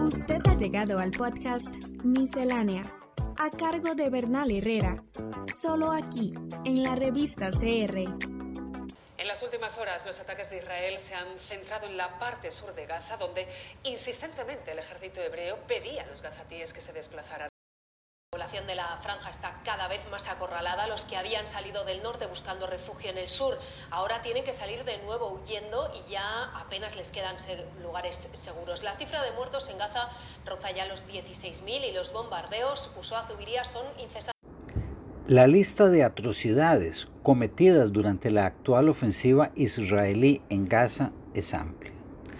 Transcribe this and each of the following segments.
Usted ha llegado al podcast Miscelánea, a cargo de Bernal Herrera, solo aquí, en la revista CR. En las últimas horas, los ataques de Israel se han centrado en la parte sur de Gaza, donde insistentemente el ejército hebreo pedía a los gazatíes que se desplazaran. La población de la franja está cada vez más acorralada. Los que habían salido del norte buscando refugio en el sur ahora tienen que salir de nuevo huyendo y ya apenas les quedan lugares seguros. La cifra de muertos en Gaza roza ya los 16.000 y los bombardeos, Usua Zubiría, son incesantes. La lista de atrocidades cometidas durante la actual ofensiva israelí en Gaza es amplia.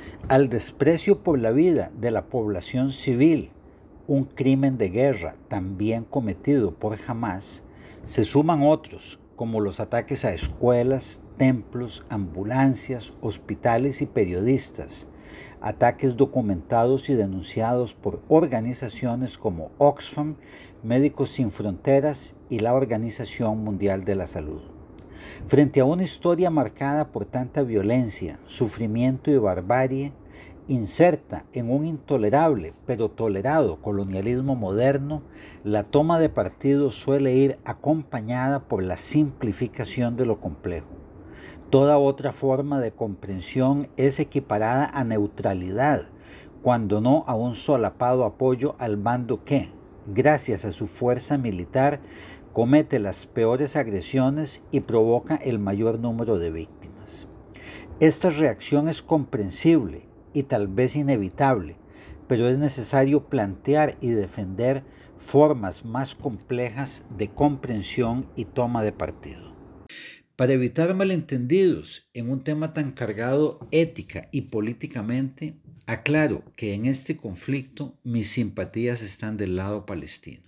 Al desprecio por la vida de la población civil, un crimen de guerra también cometido por Hamás, se suman otros como los ataques a escuelas, templos, ambulancias, hospitales y periodistas, ataques documentados y denunciados por organizaciones como Oxfam, Médicos Sin Fronteras y la Organización Mundial de la Salud. Frente a una historia marcada por tanta violencia, sufrimiento y barbarie, inserta en un intolerable pero tolerado colonialismo moderno, la toma de partido suele ir acompañada por la simplificación de lo complejo. Toda otra forma de comprensión es equiparada a neutralidad, cuando no a un solapado apoyo al bando que, gracias a su fuerza militar, comete las peores agresiones y provoca el mayor número de víctimas. Esta reacción es comprensible y tal vez inevitable, pero es necesario plantear y defender formas más complejas de comprensión y toma de partido. Para evitar malentendidos en un tema tan cargado ética y políticamente, aclaro que en este conflicto mis simpatías están del lado palestino.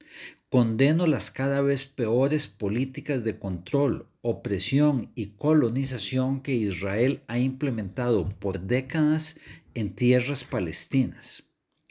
Condeno las cada vez peores políticas de control, opresión y colonización que Israel ha implementado por décadas en tierras palestinas.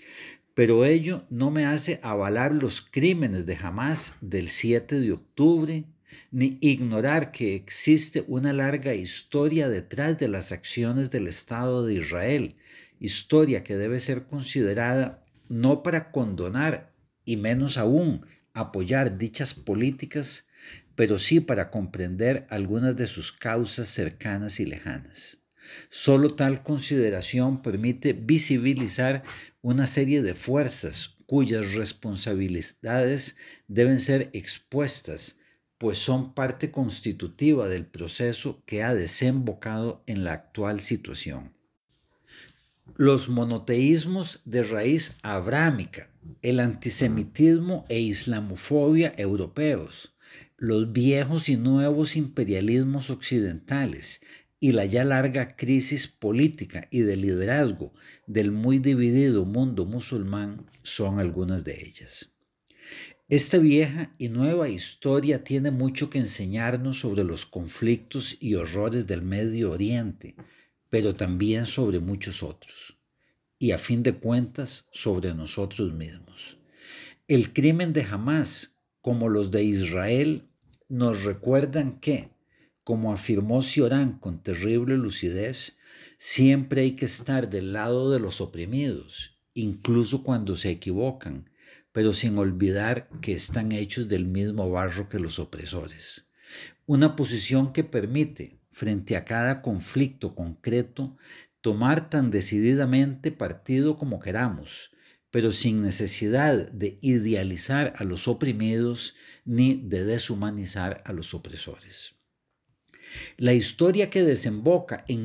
Pero ello no me hace avalar los crímenes de Hamás del 7 de octubre, ni ignorar que existe una larga historia detrás de las acciones del Estado de Israel, historia que debe ser considerada no para condonar y menos aún apoyar dichas políticas, pero sí para comprender algunas de sus causas cercanas y lejanas. Solo tal consideración permite visibilizar una serie de fuerzas cuyas responsabilidades deben ser expuestas, pues son parte constitutiva del proceso que ha desembocado en la actual situación. Los monoteísmos de raíz abrámica, el antisemitismo e islamofobia europeos, los viejos y nuevos imperialismos occidentales y la ya larga crisis política y de liderazgo del muy dividido mundo musulmán son algunas de ellas. Esta vieja y nueva historia tiene mucho que enseñarnos sobre los conflictos y horrores del Medio Oriente, pero también sobre muchos otros, y a fin de cuentas sobre nosotros mismos. El crimen de Hamás, como los de Israel, nos recuerdan que, como afirmó Cioran con terrible lucidez, siempre hay que estar del lado de los oprimidos, incluso cuando se equivocan, pero sin olvidar que están hechos del mismo barro que los opresores. Una posición que permite, frente a cada conflicto concreto, tomar tan decididamente partido como queramos, pero sin necesidad de idealizar a los oprimidos ni de deshumanizar a los opresores. La historia que desemboca en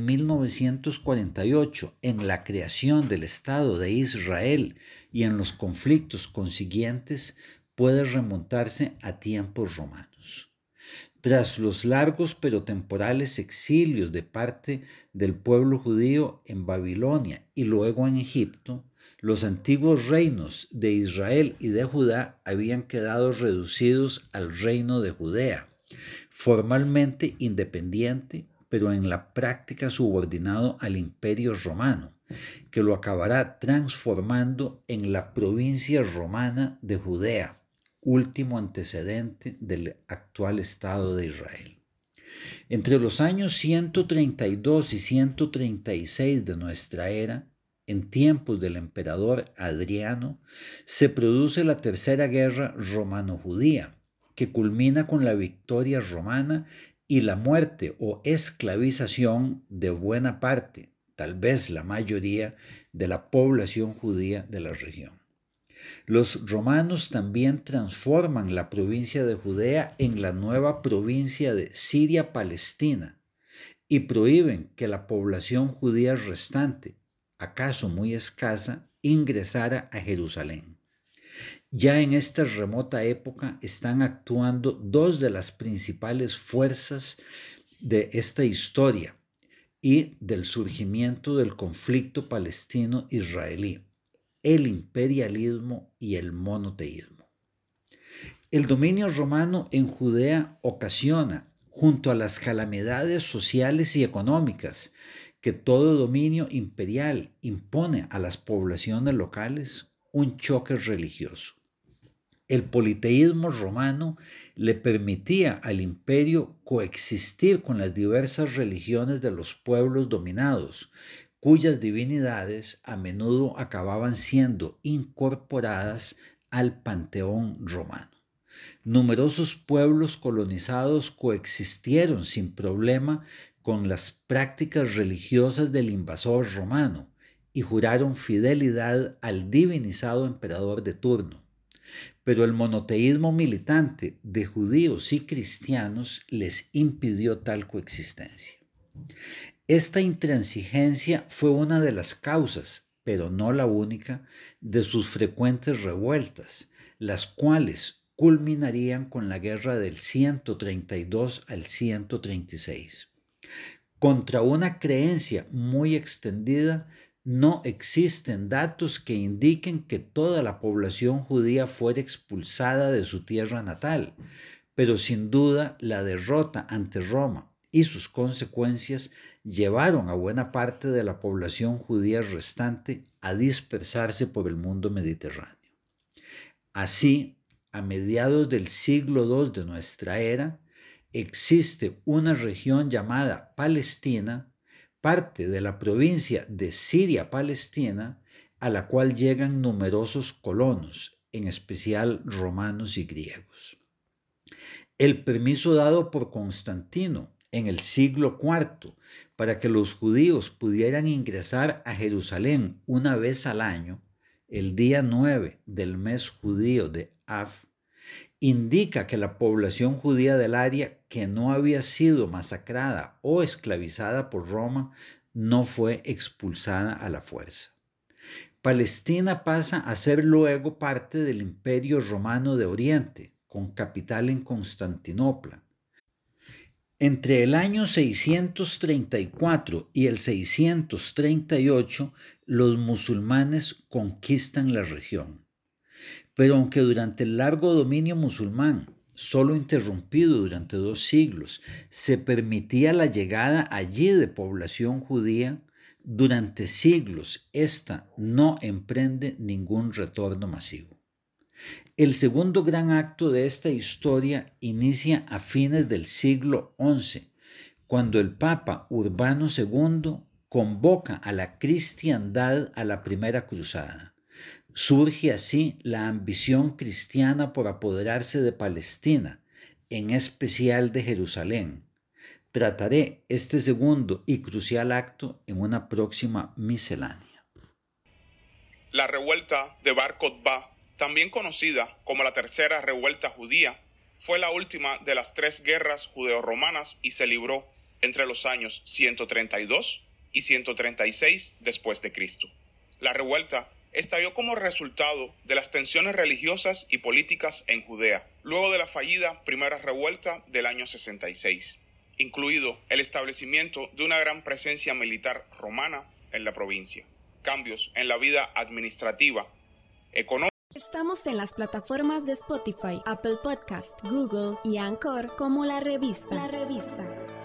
1948 en la creación del Estado de Israel y en los conflictos consiguientes puede remontarse a tiempos romanos. Tras los largos pero temporales exilios de parte del pueblo judío en Babilonia y luego en Egipto, los antiguos reinos de Israel y de Judá habían quedado reducidos al reino de Judea, formalmente independiente, pero en la práctica subordinado al Imperio Romano, que lo acabará transformando en la provincia romana de Judea, último antecedente del actual Estado de Israel. Entre los años 132 y 136 de nuestra era, en tiempos del emperador Adriano, se produce la Tercera Guerra Romano-Judía, que culmina con la victoria romana y la muerte o esclavización de buena parte, tal vez la mayoría, de la población judía de la región. Los romanos también transforman la provincia de Judea en la nueva provincia de Siria-Palestina y prohíben que la población judía restante, acaso muy escasa, ingresara a Jerusalén. Ya en esta remota época están actuando dos de las principales fuerzas de esta historia y del surgimiento del conflicto palestino-israelí: el imperialismo y el monoteísmo. El dominio romano en Judea ocasiona, junto a las calamidades sociales y económicas que todo dominio imperial impone a las poblaciones locales, un choque religioso. El politeísmo romano le permitía al imperio coexistir con las diversas religiones de los pueblos dominados, cuyas divinidades a menudo acababan siendo incorporadas al panteón romano. Numerosos pueblos colonizados coexistieron sin problema con las prácticas religiosas del invasor romano y juraron fidelidad al divinizado emperador de turno. Pero el monoteísmo militante de judíos y cristianos les impidió tal coexistencia. Esta intransigencia fue una de las causas, pero no la única, de sus frecuentes revueltas, las cuales culminarían con la guerra del 132 al 136. Contra una creencia muy extendida, no existen datos que indiquen que toda la población judía fuera expulsada de su tierra natal, pero sin duda la derrota ante Roma y sus consecuencias llevaron a buena parte de la población judía restante a dispersarse por el mundo mediterráneo. Así, a mediados del siglo II de nuestra era, existe una región llamada Palestina, parte de la provincia de Siria-Palestina, a la cual llegan numerosos colonos, en especial romanos y griegos. El permiso dado por Constantino en el siglo IV para que los judíos pudieran ingresar a Jerusalén una vez al año, el día 9 del mes judío de Av, indica que la población judía del área que no había sido masacrada o esclavizada por Roma no fue expulsada a la fuerza. Palestina pasa a ser luego parte del Imperio Romano de Oriente, con capital en Constantinopla. Entre el año 634 y el 638, los musulmanes conquistan la región. Pero aunque durante el largo dominio musulmán, solo interrumpido durante 2 siglos, se permitía la llegada allí de población judía, durante siglos ésta no emprende ningún retorno masivo. El segundo gran acto de esta historia inicia a fines del siglo XI, cuando el Papa Urbano II convoca a la cristiandad a la Primera Cruzada. Surge así la ambición cristiana por apoderarse de Palestina, en especial de Jerusalén. Trataré este segundo y crucial acto en una próxima miscelánea. La revuelta de Bar Kokhba, también conocida como la Tercera Revuelta Judía, fue la última de las 3 guerras judeo-romanas y se libró entre los años 132 y 136 después de Cristo. La revuelta estalló como resultado de las tensiones religiosas y políticas en Judea, luego de la fallida primera revuelta del año 66, incluido el establecimiento de una gran presencia militar romana en la provincia, cambios en la vida administrativa, económica. Estamos en las plataformas de Spotify, Apple Podcast, Google y Anchor como La Revista.